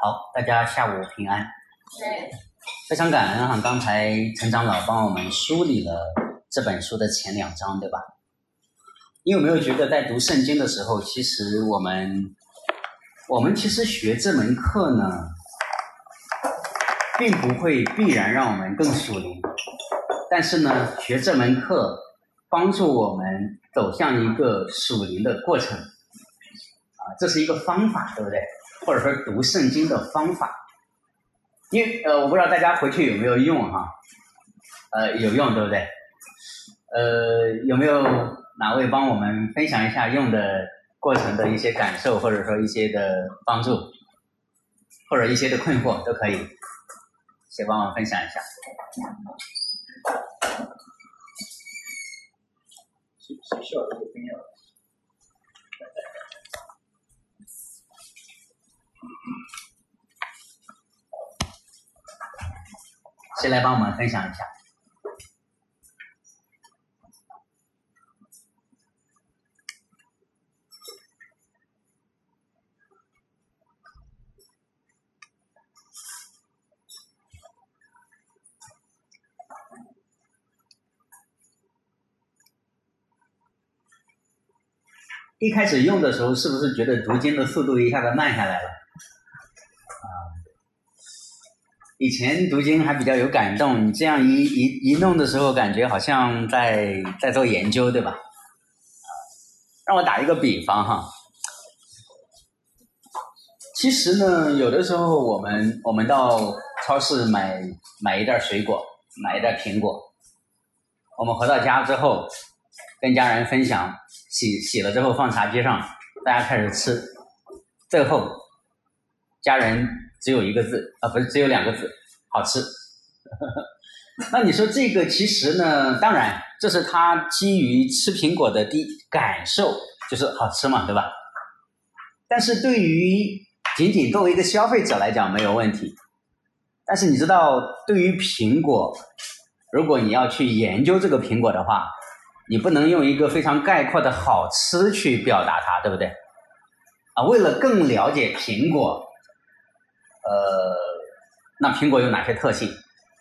好，大家下午平安。非常感恩刚才陈长老帮我们梳理了这本书的前2章，对吧？你有没有觉得在读圣经的时候，其实我们其实学这门课呢，并不会必然让我们更属灵，但是呢，学这门课帮助我们走向一个属灵的过程这是一个方法，对不对？或者说读圣经的方法。因为我不知道大家回去有没有用有用，对不对？有没有哪位帮我们分享一下用的过程的一些感受，或者说一些的帮助，或者一些的困惑都可以，谁帮我分享一下？谁需要这个分享？谁来帮我们分享一下？一开始用的时候，是不是觉得读经的速度一下子慢下来了？以前读经还比较有感动，你这样一弄的时候，感觉好像在做研究，对吧？让我打一个比方其实呢，有的时候我们到超市买一袋水果，买一袋苹果，我们回到家之后跟家人分享，洗了之后放茶几上，大家开始吃，最后家人只有一个字不是只有2个字，好吃。那你说这个其实呢，当然这是他基于吃苹果的感受，就是好吃嘛，对吧？但是对于仅仅作为一个消费者来讲没有问题，但是你知道对于苹果，如果你要去研究这个苹果的话，你不能用一个非常概括的好吃去表达它，对不对？为了更了解苹果，那苹果有哪些特性？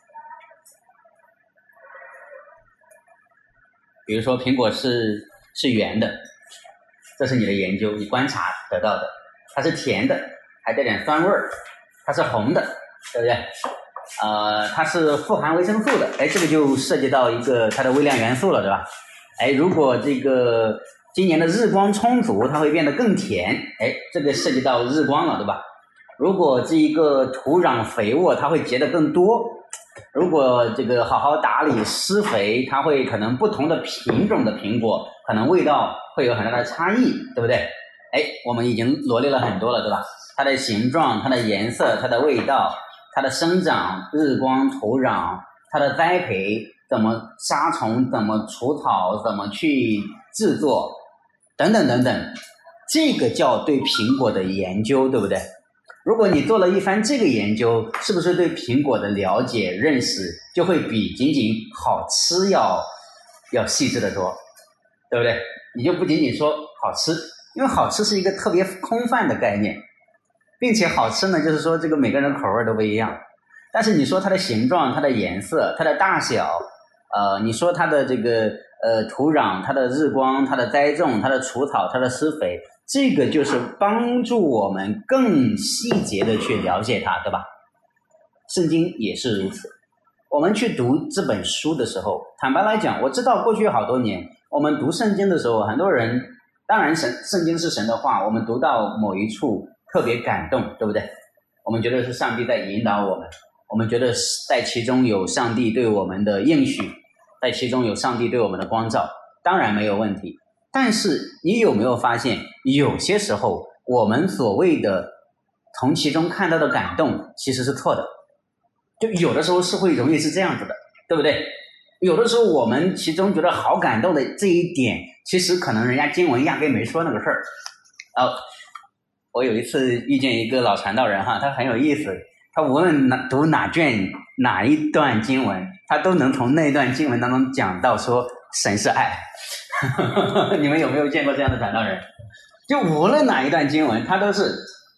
比如说苹果是圆的，这是你的研究，你观察得到的。它是甜的，还带点酸味儿，它是红的，对不对？它是富含维生素的，这个就涉及到一个它的微量元素了，对吧？如果这个今年的日光充足，它会变得更甜，这个涉及到日光了，对吧？如果这一个土壤肥沃，它会结得更多。如果这个好好打理施肥，它会可能不同的品种的苹果，可能味道会有很大的差异，对不对？我们已经罗列了很多了，对吧？它的形状、它的颜色、它的味道、它的生长、日光、土壤、它的栽培，怎么杀虫，怎么除草，怎么去制作，等等等等，这个叫对苹果的研究，对不对？如果你做了一番这个研究，是不是对苹果的了解认识就会比仅仅好吃要细致得多，对不对？你就不仅仅说好吃，因为好吃是一个特别空泛的概念，并且好吃呢，就是说这个每个人口味都不一样。但是你说它的形状、它的颜色、它的大小，你说它的这个土壤、它的日光、它的栽种、它的除草、它的施肥，这个就是帮助我们更细节的去了解它，对吧？圣经也是如此。我们去读这本书的时候，坦白来讲，我知道过去好多年，我们读圣经的时候，很多人，当然圣经是神的话，我们读到某一处特别感动，对不对？我们觉得是上帝在引导我们，我们觉得在其中有上帝对我们的应许，在其中有上帝对我们的光照，当然没有问题。但是你有没有发现，有些时候我们所谓的从其中看到的感动其实是错的，就有的时候是会容易是这样子的，对不对？有的时候我们其中觉得好感动的这一点，其实可能人家经文压根没说那个事儿。我有一次遇见一个老传道人他很有意思，他无论读哪卷哪一段经文，他都能从那段经文当中讲到说神是爱。你们有没有见过这样的传道人？就无论哪一段经文，他都是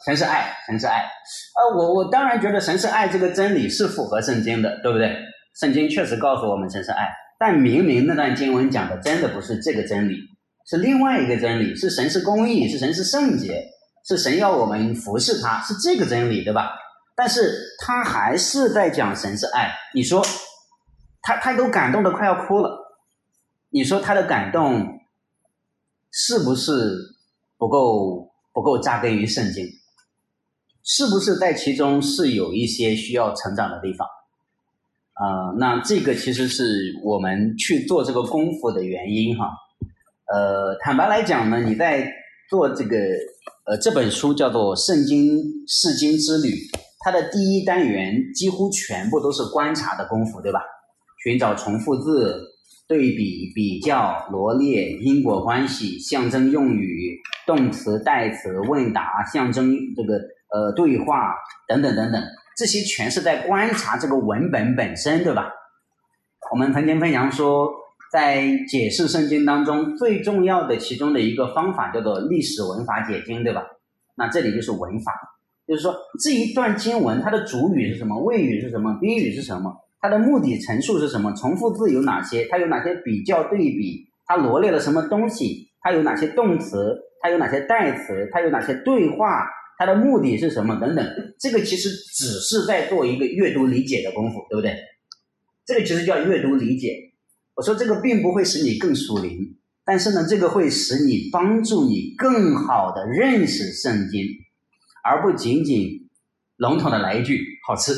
神是爱，神是爱。我当然觉得神是爱这个真理是符合圣经的，对不对？圣经确实告诉我们神是爱，但明明那段经文讲的真的不是这个真理，是另外一个真理，是神是公义，是神是圣洁，是神要我们服侍他，是这个真理，对吧？但是他还是在讲神是爱。你说他都感动得快要哭了，你说他的感动是不是不够扎根于圣经？是不是在其中是有一些需要成长的地方？那这个其实是我们去做这个功夫的原因哈。坦白来讲呢，你在做这本书叫做《圣经释经之旅》，它的第一单元几乎全部都是观察的功夫，对吧？寻找重复字、对比、比较、罗列、因果关系、象征用语、动词、代词、问答、象征对话等等等等，这些全是在观察这个文本本身，对吧？我们曾经分享说，在解释圣经当中最重要的其中的一个方法叫做历史文法解经，对吧？那这里就是文法，就是说这一段经文它的主语是什么，谓语是什么，宾语是什么，它的目的陈述是什么，重复字有哪些，它有哪些比较对比，它罗列了什么东西，它有哪些动词，它有哪些代词，它有哪些对话，它的目的是什么等等。这个其实只是在做一个阅读理解的功夫，对不对？这个其实叫阅读理解。我说这个并不会使你更属灵，但是呢，这个会使你帮助你更好的认识圣经，而不仅仅笼统的来一句好吃。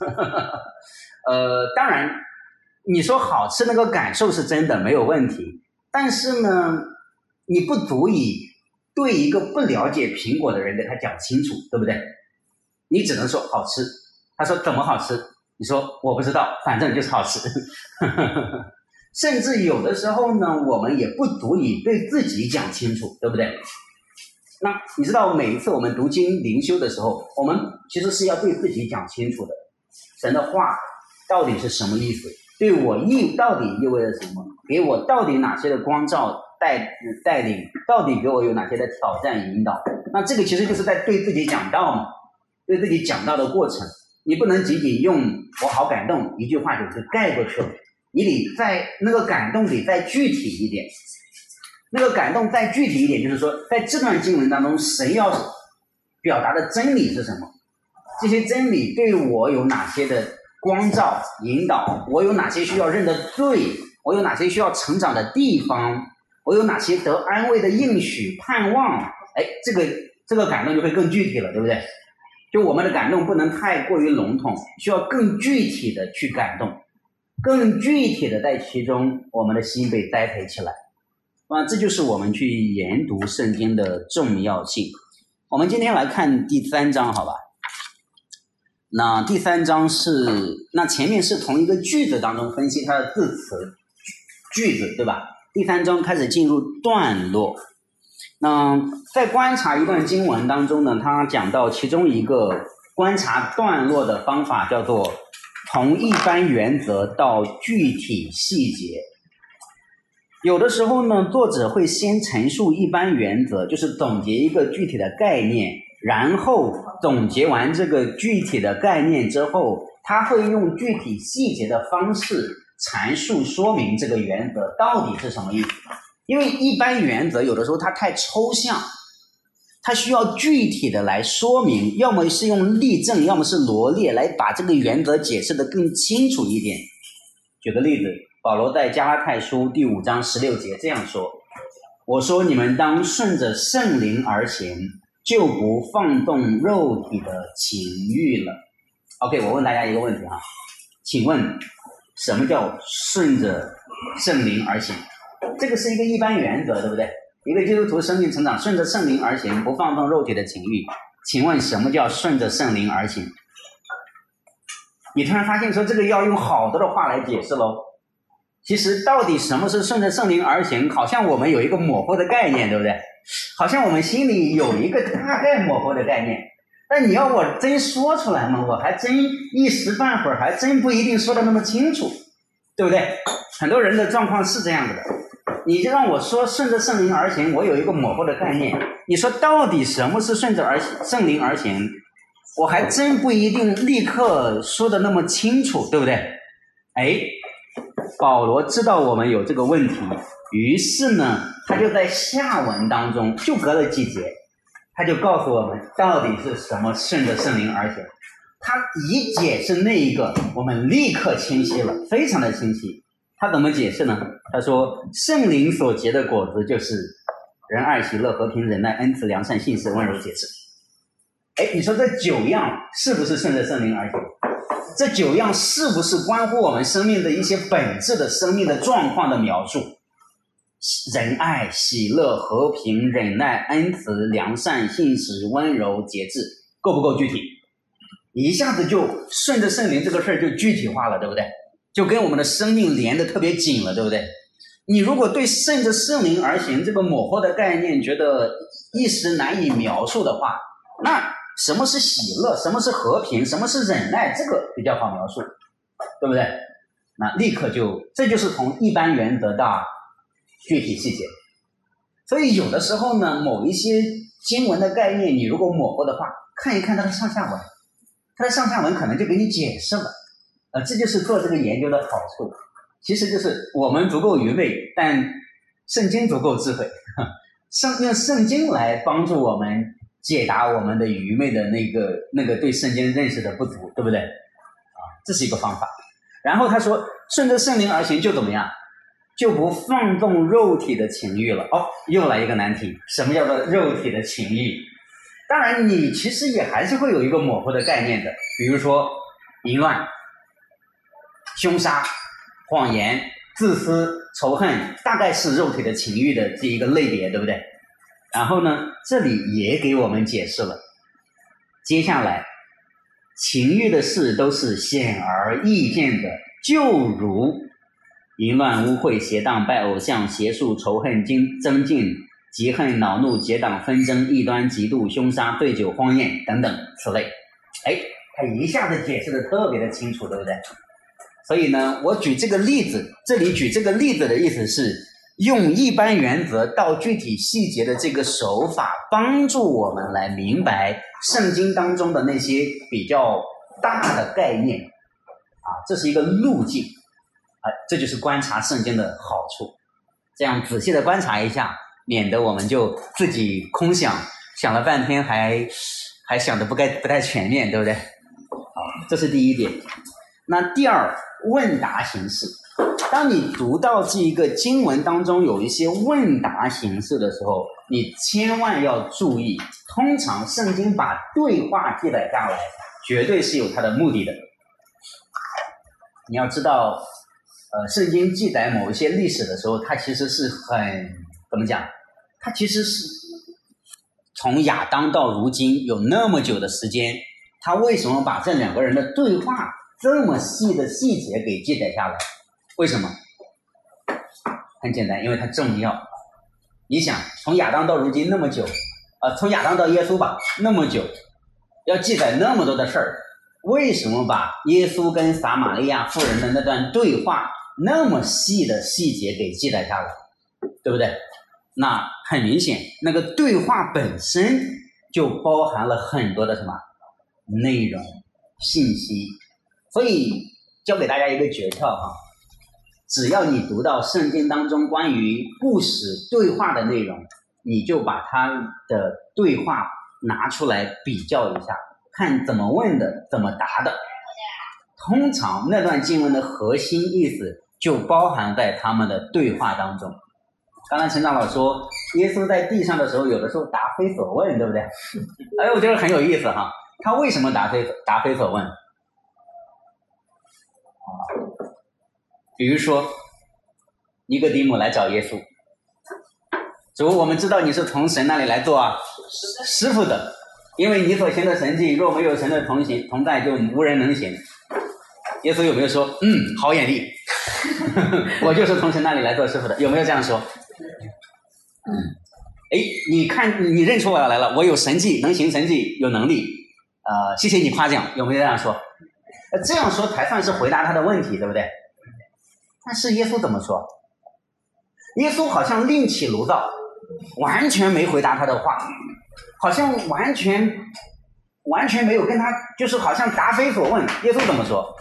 当然你说好吃那个感受是真的没有问题，但是呢，你不足以对一个不了解苹果的人给他讲清楚，对不对？你只能说好吃，他说怎么好吃？你说我不知道，反正就是好吃。甚至有的时候呢，我们也不足以对自己讲清楚，对不对？那你知道每一次我们读经灵修的时候，我们其实是要对自己讲清楚的，神的话到底是什么意思，对我到底意味着什么，给我到底哪些的光照带领，到底给我有哪些的挑战引导。那这个其实就是在对自己讲道嘛，对自己讲道的过程。你不能仅仅用我好感动一句话就盖过去了，你得在那个感动里再具体一点。那个感动再具体一点，就是说在这段经文当中神要表达的真理是什么，这些真理对我有哪些的光照引导，我有哪些需要认的罪，我有哪些需要成长的地方，我有哪些得安慰的应许盼望。这个感动就会更具体了，对不对？就我们的感动不能太过于笼统，需要更具体的去感动，更具体的在其中我们的心被栽培起来。这就是我们去研读圣经的重要性。我们今天来看第3章，好吧？那第3章前面是同一个句子当中分析它的字词句子，对吧？第3章开始进入段落。那在观察一段经文当中呢，他讲到其中一个观察段落的方法叫做从一般原则到具体细节。有的时候呢，作者会先陈述一般原则，就是总结一个具体的概念，然后总结完这个具体的概念之后，他会用具体细节的方式阐述说明这个原则到底是什么意思。因为一般原则有的时候它太抽象，它需要具体的来说明，要么是用例证，要么是罗列来把这个原则解释得更清楚一点。举个例子，保罗在加拉太书第5章16节这样说：我说你们当顺着圣灵而行，就不放纵肉体的情欲了。 OK， 我问大家一个问题啊，请问什么叫顺着圣灵而行？这个是一个一般原则，对不对？一个基督徒生命成长，顺着圣灵而行，不放纵肉体的情欲。请问什么叫顺着圣灵而行？你突然发现说这个要用好多的话来解释咯。其实到底什么是顺着圣灵而行，好像我们有一个模糊的概念，对不对？好像我们心里有一个大概模糊的概念，但你要我真说出来嘛，我还真一时半会儿还真不一定说得那么清楚，对不对？很多人的状况是这样子的。 你就让我说顺着圣灵而行，我有一个模糊的概念。你说到底什么是顺着圣灵而行？我还真不一定立刻说的那么清楚，对不对？哎，保罗知道我们有这个问题，于是呢，他就在下文当中就隔了几节，他就告诉我们到底是什么顺着圣灵而行。他一解释那一个，我们立刻清晰了，非常的清晰。他怎么解释呢？他说圣灵所结的果子就是仁爱、喜乐、和平、忍耐、恩慈、良善、信实、温柔、节制。哎，你说这9样是不是顺着圣灵而行？这9样是不是关乎我们生命的一些本质的生命的状况的描述？仁爱、喜乐、和平、忍耐、恩慈、良善、信实、温柔、节制，够不够具体？一下子就顺着圣灵这个事儿就具体化了，对不对？就跟我们的生命连得特别紧了，对不对？你如果对顺着圣灵而行这个模糊的概念觉得一时难以描述的话，那什么是喜乐，什么是和平，什么是忍耐，这个比较好描述，对不对？那立刻这就是从一般原则到具体细节。所以有的时候呢，某一些经文的概念你如果模糊的话，看一看它的上下文，它的上下文可能就给你解释了。这就是做这个研究的好处。其实就是我们足够愚昧，但圣经足够智慧，用圣经来帮助我们解答我们的愚昧的那个对圣经认识的不足，对不对？这是一个方法。然后他说顺着圣灵而行就怎么样？就不放纵肉体的情欲了。又来一个难题，什么叫做肉体的情欲？当然你其实也还是会有一个模糊的概念的，比如说淫乱、凶杀、谎言、自私、仇恨，大概是肉体的情欲的这一个类别，对不对？然后呢，这里也给我们解释了，接下来情欲的事都是显而易见的，就如淫乱、污秽、邪荡、拜偶像、邪术、仇恨、争竞、嫉恨、恼怒、结党、纷争、异端、嫉妒、凶杀、醉酒、荒宴等等此类。他一下子解释的特别的清楚，对不对？所以呢，我举这个例子，这里举这个例子的意思是用一般原则到具体细节的这个手法，帮助我们来明白圣经当中的那些比较大的概念这是一个路径这就是观察圣经的好处。这样仔细的观察一下，免得我们就自己空想了半天还想的不太全面，对不对？这是第一点。那第二，问答形式。当你读到这一个经文当中有一些问答形式的时候，你千万要注意，通常圣经把对话记载下来，绝对是有它的目的的。你要知道圣经记载某一些历史的时候，它其实是怎么讲，它其实是从亚当到如今有那么久的时间，他为什么把这2个人的对话这么细的细节给记载下来？为什么？很简单，因为它重要。你想，从亚当到如今那么久，从亚当到耶稣吧，那么久，要记载那么多的事儿，为什么把耶稣跟撒玛利亚妇人的那段对话那么细的细节给记载下来？对不对？那很明显，那个对话本身就包含了很多的什么内容、信息。所以教给大家一个诀窍只要你读到圣经当中关于故事对话的内容，你就把它的对话拿出来比较一下，看怎么问的，怎么答的。通常那段经文的核心意思就包含在他们的对话当中。刚才陈长老说耶稣在地上的时候有的时候答非所问，对不对？我觉得很有意思他为什么答非所问？比如说尼哥底母来找耶稣，主，我们知道你是从神那里来做师傅的，因为你所行的神迹若没有神的同在就无人能行。耶稣有没有说好眼力我就是从神那里来做师傅的？有没有这样说？你看你认出我来了，我有神迹，能行神迹，有能力谢谢你夸奖。有没有这样说？这样说才算是回答他的问题，对不对？但是耶稣怎么说？ 耶稣好像另起炉灶，完全没回答他的话，好像完全没有跟他，就是好像答非所问。耶稣怎么说？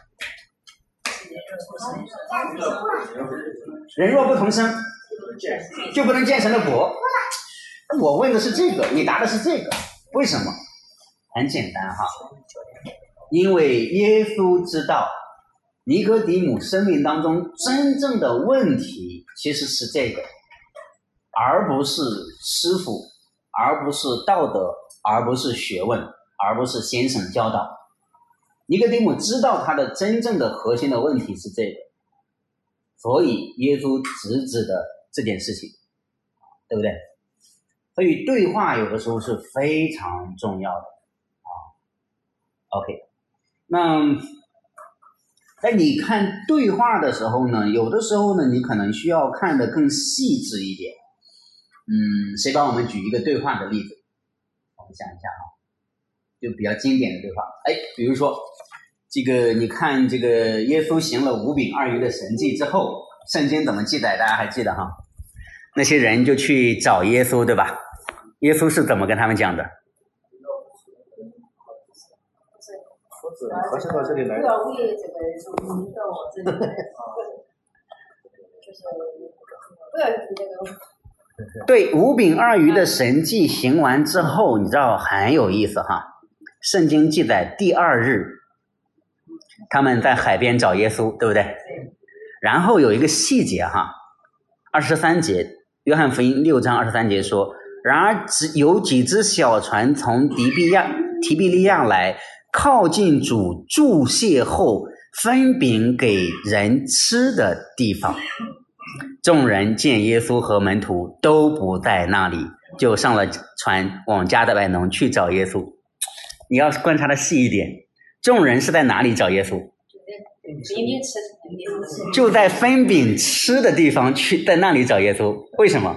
人若不重生，就不能见神的国。我问的是这个，你答的是这个，为什么？很简单哈，因为耶稣知道尼哥底母生命当中真正的问题其实是这个，而不是师傅，而不是道德，而不是学问，而不是先生教导。尼哥底母知道他的真正的核心的问题是这个，所以耶稣直指的这件事情，对不对？所以对话有的时候是非常重要的OK， 那在你看对话的时候呢，有的时候呢，你可能需要看得更细致一点。谁帮我们举一个对话的例子？我们想一下就比较经典的对话。比如说这个，你看这个耶稣行了5饼2鱼的神迹之后，圣经怎么记载？大家还记得哈？那些人就去找耶稣，对吧？耶稣是怎么跟他们讲的？ 好像到这里来， 对，5饼2鱼的神迹行完之后，你知道很有意思哈。圣经记载第2日，他们在海边找耶稣，对不对？然后有一个细节哈，23节，约翰福音6章23节说，然而有几只小船从提比利亚来，靠近主注谢后分饼给人吃的地方。众人见耶稣和门徒都不在那里，就上了船往加德百农去找耶稣。你要观察的细一点，众人是在哪里找耶稣？就在分饼吃的地方去，在那里找耶稣。为什么？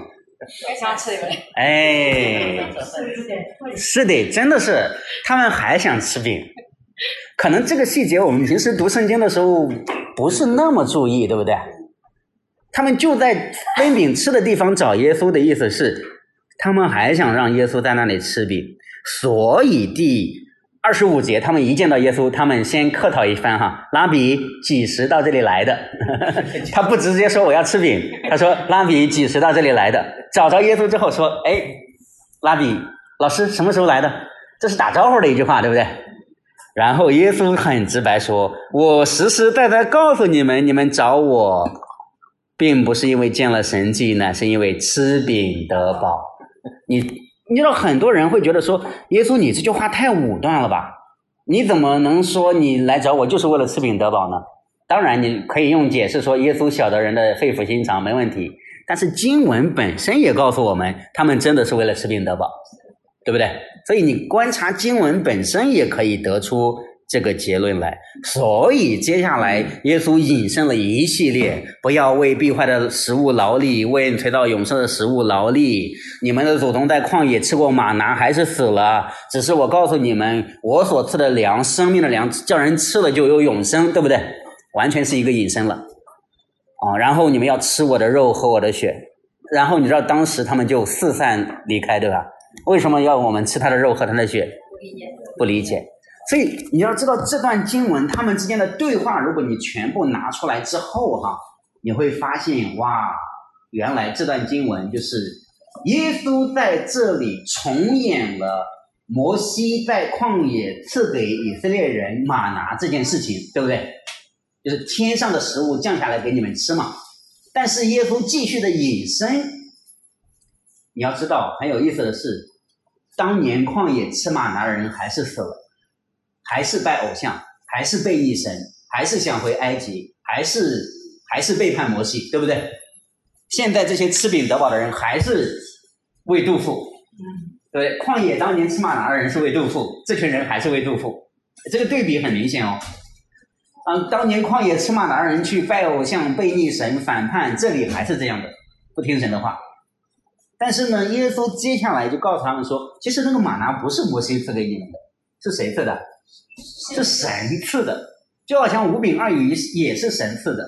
是的，真的是他们还想吃饼。可能这个细节我们平时读圣经的时候不是那么注意，对不对？他们就在分饼吃的地方找耶稣的意思是，他们还想让耶稣在那里吃饼。所以第25节他们一见到耶稣，他们先客套一番哈，拉比几时到这里来的？他不直接说我要吃饼，他说拉比几时到这里来的？找着耶稣之后说，拉比老师什么时候来的？这是打招呼的一句话，对不对？然后耶稣很直白说，我实实在在告诉你们，你们找我并不是因为见了神迹呢，是因为吃饼得饱。你知道很多人会觉得说，耶稣你这句话太武断了吧，你怎么能说你来找我就是为了吃饼得饱呢？当然你可以用解释说耶稣晓得人的肺腑心肠，没问题，但是经文本身也告诉我们，他们真的是为了吃饼得饱，对不对？所以你观察经文本身也可以得出这个结论来。所以接下来耶稣引申了一系列，不要为必坏的食物劳力，为存到永生的食物劳力。你们的祖宗在旷野吃过玛拿，还是死了。只是我告诉你们，我所赐的粮，生命的粮，叫人吃了就有永生，对不对？完全是一个引申了然后你们要吃我的肉喝我的血。然后你知道当时他们就四散离开，对吧？为什么要我们吃他的肉喝他的血？不理解。所以你要知道这段经文他们之间的对话，如果你全部拿出来之后你会发现，哇，原来这段经文就是耶稣在这里重演了摩西在旷野赐给以色列人玛拿这件事情，对不对？就是天上的食物降下来给你们吃嘛。但是耶稣继续的引申，你要知道很有意思的是，当年旷野吃玛拿的人还是死了，还是拜偶像，还是背逆神，还是想回埃及，还是背叛摩西，对不对？现在这些吃饼得饱的人还是为肚腹，对，旷野当年吃玛拿的人是为肚腹，这群人还是为肚腹，这个对比很明显当年旷野吃玛拿的人去拜偶像，背逆神，反叛，这里还是这样的，不听神的话。但是呢，耶稣接下来就告诉他们说，其实那个玛拿不是摩西赐给你们的，是谁赐的？是神赐的。就好像5饼2鱼也是神赐的，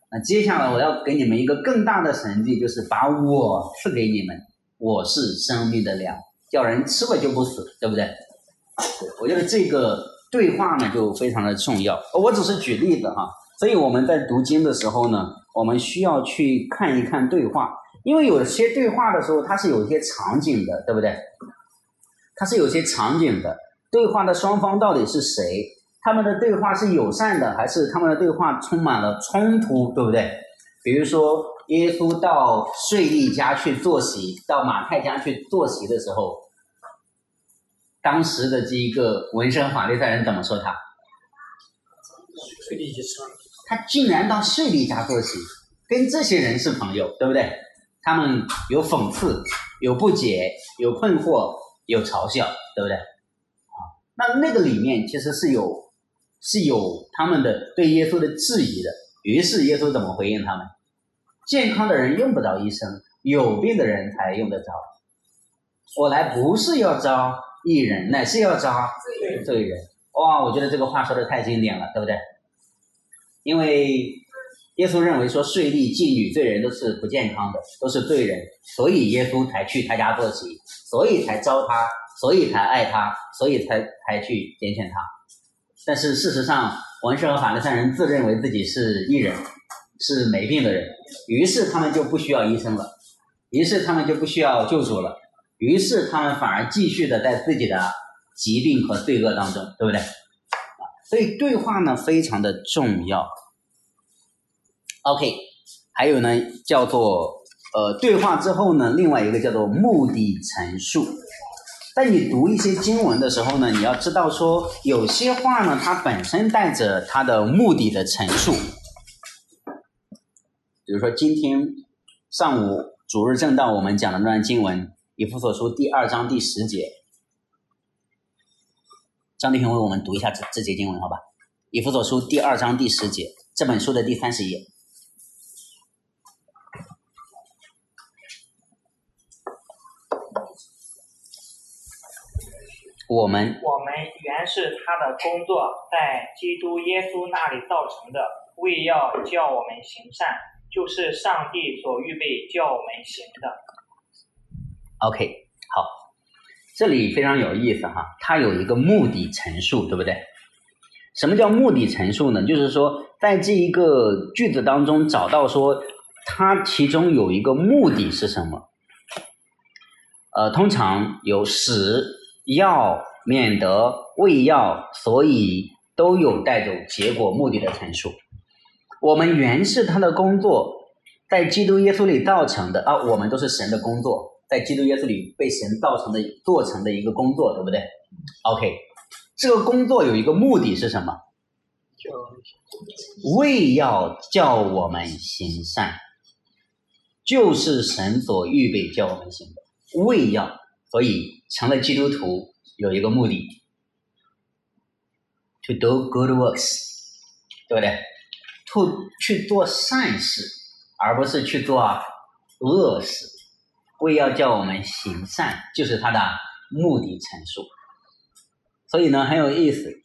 那接下来我要给你们一个更大的神迹，就是把我赐给你们，我是生命的粮，叫人吃了就不死，对不对？我觉得这个对话呢就非常的重要。我只是举例子哈，所以我们在读经的时候呢，我们需要去看一看对话，因为有些对话的时候它是有一些场景的，对不对？它是有些场景的，对话的双方到底是谁？他们的对话是友善的，还是他们的对话充满了冲突，对不对？比如说耶稣到税吏家去坐席，到马太家去坐席的时候，当时的这一个文士和法利赛人怎么说他？ 税吏家， 他竟然到税吏家坐席，跟这些人是朋友，对不对？他们有讽刺，有不解，有困惑，有嘲笑，对不对？那个里面其实是有他们的对耶稣的质疑的。于是耶稣怎么回应他们？健康的人用不着医生，有病的人才用得着。我来不是要招义人，乃是要招罪人。哇，我觉得这个话说的太经典了，对不对？因为耶稣认为说税吏、妓女、罪人都是不健康的，都是罪人，所以耶稣才去他家坐席，所以才招他，所以才爱他，所以才去拣选他。但是事实上，文士和法利赛人自认为自己是义人，是没病的人，于是他们就不需要医生了，于是他们就不需要救主了，于是他们反而继续的在自己的疾病和罪恶当中，对不对？所以对话呢非常的重要。OK， 还有呢叫做对话之后呢，另外一个叫做目的陈述。在你读一些经文的时候呢，你要知道说有些话呢它本身带着它的目的的陈述。比如说今天上午主日正道我们讲的那段经文，以弗所书第2章第10节，张弟兄为我们读一下这节经文好吧？以弗所书第2章第10节，这本书的第30页。我们原是他的工作，在基督耶稣那里造成的，为要叫我们行善，就是上帝所预备叫我们行的。 OK， 好，这里非常有意思哈，它有一个目的陈述，对不对？什么叫目的陈述呢？就是说在这一个句子当中找到说它其中有一个目的是什么。通常有使、要、免得、为要、所以都有带着结果目的的陈述。我们原是他的工作，在基督耶稣里造成的啊，我们都是神的工作，在基督耶稣里被神造成的做成的一个工作，对不对 ？OK， 这个工作有一个目的是什么？为要叫我们行善，就是神所预备叫我们行的。为要，所以成了基督徒有一个目的 ，to do good works， 对不对？去做善事，而不是去做恶事。为要叫我们行善，就是他的目的陈述。所以呢，很有意思。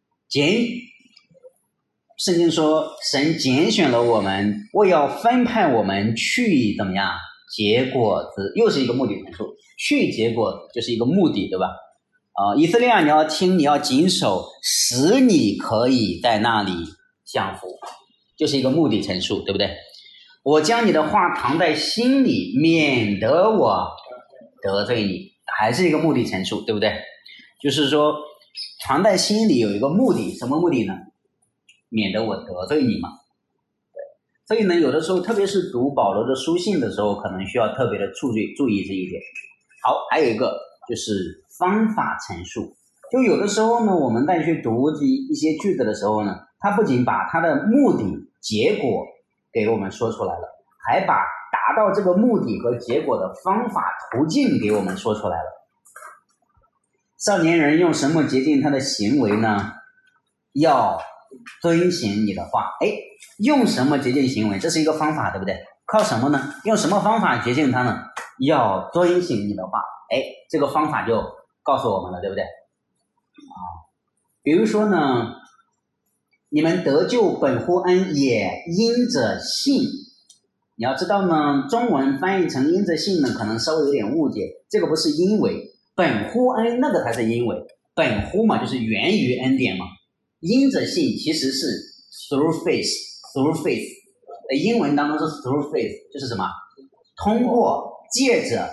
圣经说，神拣选了我们，为要分派我们去怎么样？结果子，又是一个目的陈述。去结果子就是一个目的，对吧？以色列你要听，你要谨守，使你可以在那里享福，就是一个目的陈述，对不对？我将你的话藏在心里，免得我得罪你，还是一个目的陈述，对不对？就是说藏在心里有一个目的，什么目的呢？免得我得罪你嘛。所以呢，有的时候特别是读保罗的书信的时候，可能需要特别的注意这一点。好，还有一个就是方法陈述。就有的时候呢，我们在去读一些句子的时候呢，它不仅把它的目的结果给我们说出来了，还把达到这个目的和结果的方法途径给我们说出来了。少年人用什么洁净他的行为呢？要遵行你的话。用什么洁净行为？这是一个方法，对不对？靠什么呢？用什么方法洁净它呢？要遵行你的话。这个方法就告诉我们了，对不对？比如说呢， 你们得救本乎恩，也因着信。你要知道呢，中文翻译成因着信呢，可能稍微有点误解，这个不是因为，本乎恩那个才是因为，本乎嘛就是源于恩典嘛，因着信其实是 through faith，英文当中是 through faith， 就是什么？通过，借着，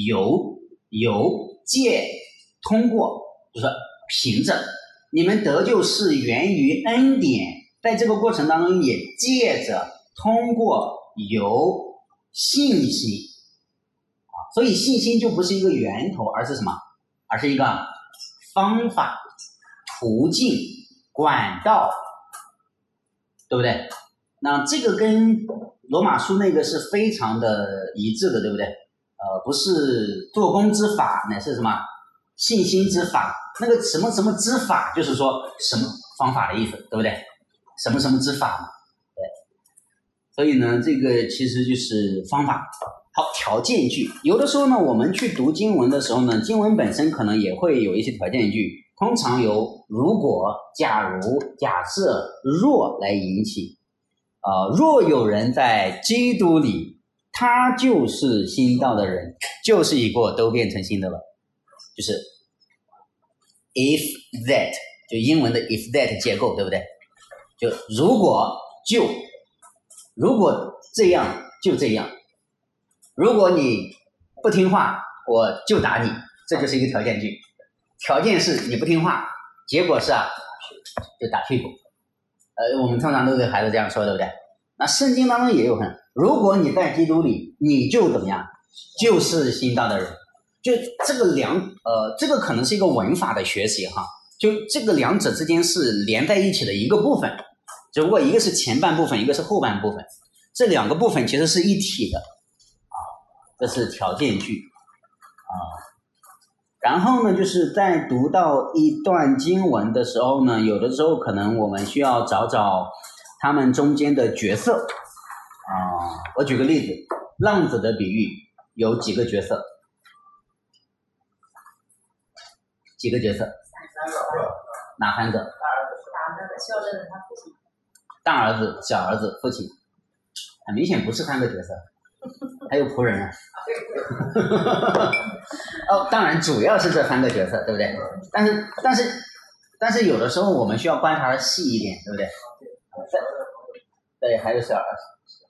借，通过，就是凭着。你们得救是源于恩典，在这个过程当中也借着，通过，有信心。所以信心就不是一个源头，而是什么？而是一个方法、途径、管道，对不对？那这个跟罗马书那个是非常的一致的，对不对？不是做工之法，乃是什么？信心之法。那个什么什么之法，就是说什么方法的意思，对不对？什么什么之法嘛，对。所以呢，这个其实就是方法。好，条件句，有的时候呢，我们去读经文的时候呢，经文本身可能也会有一些条件句，通常由如果、假如、假设、若来引起。若有人在基督里，他就是新造的人，旧事已过，都变成新的了。就是 if that， 就英文的 if that 结构，对不对？就如果这样就这样，如果你不听话，我就打你，这就是一个条件句。条件是你不听话，结果是就打屁股。我们通常都对孩子这样说，对不对？那圣经当中也有很，如果你在基督里，你就怎么样？就是新造的人。就这个这个可能是一个文法的学习哈，就这个两者之间是连在一起的一个部分，只不过一个是前半部分，一个是后半部分，这两个部分其实是一体的这是条件句然后呢，就是在读到一段经文的时候呢，有的时候可能我们需要找他们中间的角色我举个例子，浪子的比喻有几个角色？几个角色？哪三个？大儿子、小儿子、父亲。很明显不是三个角色，还有仆人啊。当然主要是这三个角色，对不对？但是有的时候我们需要观察的细一点，对不对？对，还有小儿子。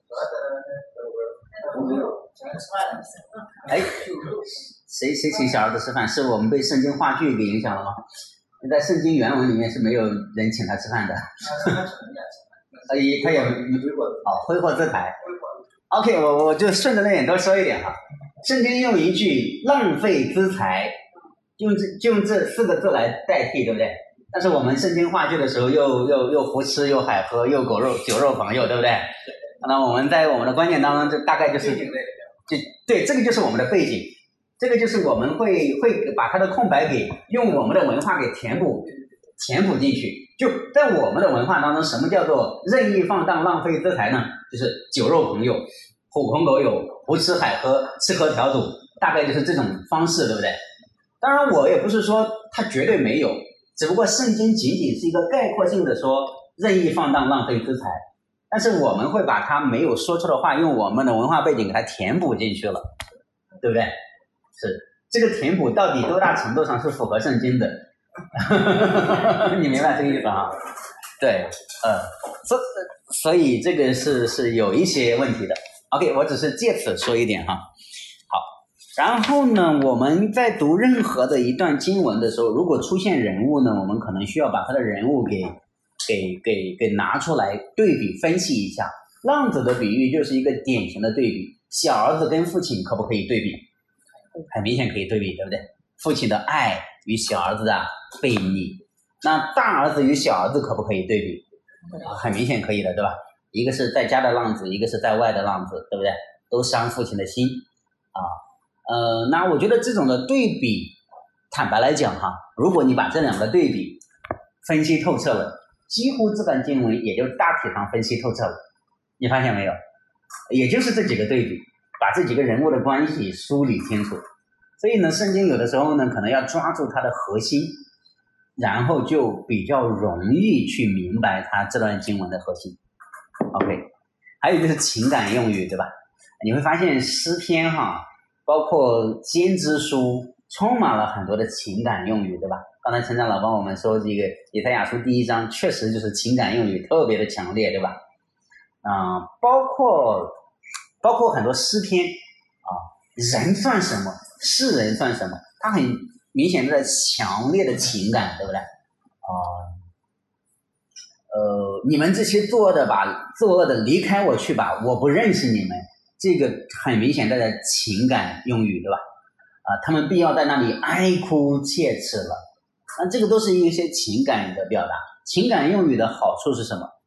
谁请小儿子吃饭？是我们被圣经话剧给影响了吗？在圣经原文里面是没有人请他吃饭的。他也挥霍资财。OK， 我就顺着那点多说一点哈。圣经用一句浪费资财，就用这四个字来代替，对不对？但是我们圣经话剧的时候又胡吃又海喝又酒肉朋友，对不对？那我们在我们的观念当中，就大概就是对，这个就是我们的背景，这个就是我们会把它的空白用我们的文化给填补进去。就在我们的文化当中，什么叫做任意放荡浪费资财呢？就是酒肉朋友、狐朋狗友、胡吃海喝、吃喝嫖赌，大概就是这种方式，对不对？当然我也不是说它绝对没有，只不过圣经仅仅是一个概括性的说任意放荡浪费资财，但是我们会把它没有说出的话用我们的文化背景给它填补进去了，对不对？是这个填补到底多大程度上是符合圣经的？你明白这个意思啊？对，所以这个是有一些问题的。OK， 我只是借此说一点哈。好，然后呢，我们在读任何的一段经文的时候，如果出现人物呢，我们可能需要把他的人物给拿出来对比分析一下。浪子的比喻就是一个典型的对比，小儿子跟父亲可不可以对比？很明显可以对比，对不对？父亲的爱与小儿子的背逆。那大儿子与小儿子可不可以对比？很明显可以的，对吧？一个是在家的浪子，一个是在外的浪子，对不对？都伤父亲的心那我觉得这种的对比，坦白来讲哈，如果你把这两个对比分析透彻了，几乎这段经文也就大体上分析透彻了。你发现没有？也就是这几个对比，把这几个人物的关系梳理清楚。所以呢，圣经有的时候呢，可能要抓住它的核心然后就比较容易去明白它这段经文的核心。OK， 还有就是情感用语，对吧？你会发现诗篇包括先知书充满了很多的情感用语，对吧？刚才陈长老帮我们说这个以赛亚书第1章确实就是情感用语特别的强烈，对吧？包括很多诗篇人算什么，世人算什么，它很明显的强烈的情感，对不对？你们这些作恶的离开我去吧，我不认识你们，这个很明显的情感用语，对吧？他们必要在那里哀哭切齿了。那这个都是一些情感的表达。情感用语的好处是什么？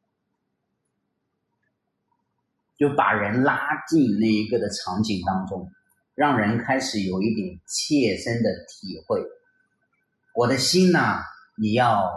就把人拉进那一个的场景当中，让人开始有一点切身的体会。我的心你要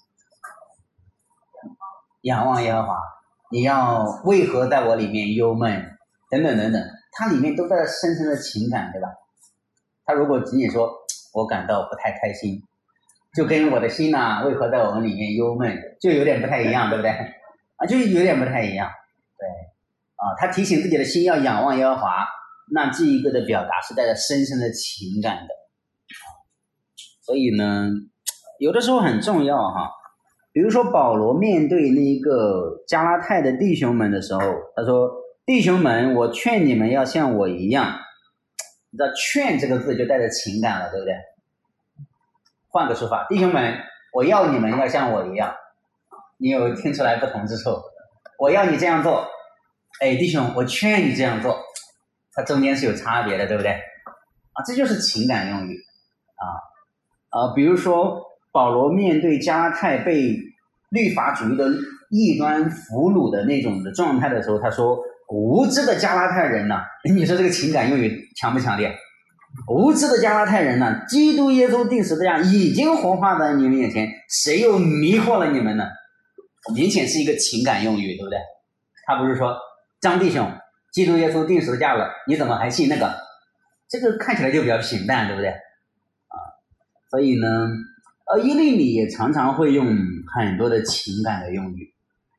仰望耶和华，你要为何在我里面忧闷，等等等等，它里面都带着深深的情感，对吧？他如果仅仅说我感到不太开心，就跟我的心为何在我们里面忧闷，就有点不太一样，对不对？就有点不太一样。对他提醒自己的心要仰望耶和华，那这一个的表达是带着深深的情感的。所以呢，有的时候很重要比如说保罗面对那个加拉太的弟兄们的时候，他说：弟兄们，我劝你们要像我一样。你知道劝这个字就带着情感了，对不对？换个说法，弟兄们，我要你们要像我一样。你有听出来不同之处？我要你这样做，弟兄，我劝你这样做，它中间是有差别的，对不对？这就是情感用语比如说保罗面对加拉太被律法主义的异端俘虏的那种的状态的时候，他说：无知的加拉太人你说这个情感用语强不强烈？无知的加拉太人基督耶稣定十字架已经活化在你们眼前，谁又迷惑了你们呢？明显是一个情感用语，对不对？他不是说张弟兄，基督耶稣定十字架了，你怎么还信那个？这个看起来就比较平淡，对不对？所以呢，耶利米也常常会用很多的情感的用语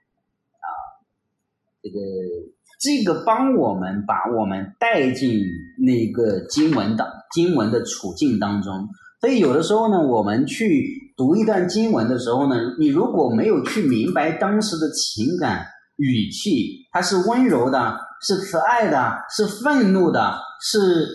这个帮我们把我们带进那个经文的处境当中。所以有的时候呢，我们去读一段经文的时候呢，你如果没有去明白当时的情感语气，它是温柔的，是慈爱的，是愤怒的，是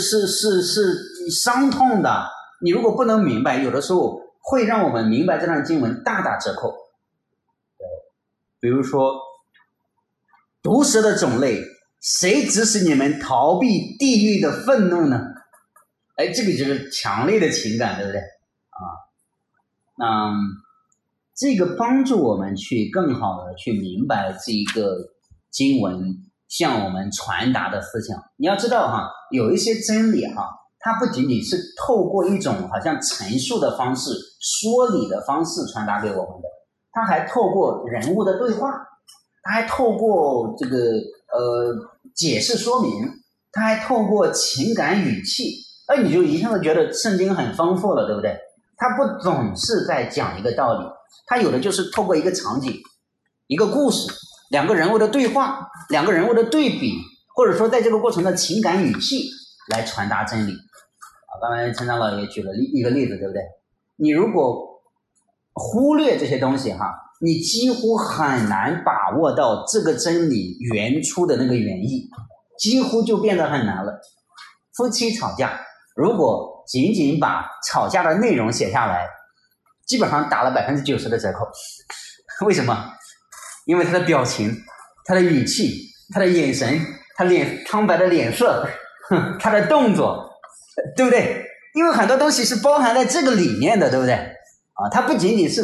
伤痛的，你如果不能明白，有的时候会让我们明白这段经文大打折扣。对，比如说毒蛇的种类，谁指使你们逃避地狱的愤怒呢？这个就是强烈的情感，对不对？那这个帮助我们去更好的去明白这一个经文向我们传达的思想。你要知道有一些真理它不仅仅是透过一种好像陈述的方式、说理的方式传达给我们的，它还透过人物的对话，它还透过这个解释说明，它还透过情感语气，你就一下子觉得圣经很丰富了，对不对？它不总是在讲一个道理，它有的就是透过一个场景、一个故事、两个人物的对话、两个人物的对比，或者说在这个过程的情感语气来传达真理。刚才陈长老也举了一个例子，对不对？你如果忽略这些东西你几乎很难把握到这个真理原初的那个原意，几乎就变得很难了。夫妻吵架，如果仅仅把吵架的内容写下来，基本上打了90%的折扣。为什么？因为他的表情、他的语气、他的眼神、他苍白的脸色、他的动作，对不对？因为很多东西是包含在这个里面的，对不对？他不仅仅是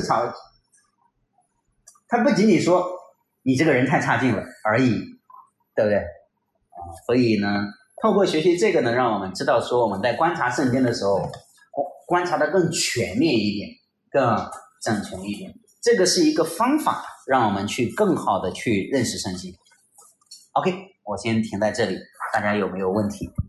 他不仅仅说你这个人太差劲了而已，对不对？所以呢，透过学习这个呢，让我们知道说我们在观察圣经的时候，观察的更全面一点，更整全一点。这个是一个方法，让我们去更好的去认识圣经。OK， 我先停在这里，大家有没有问题？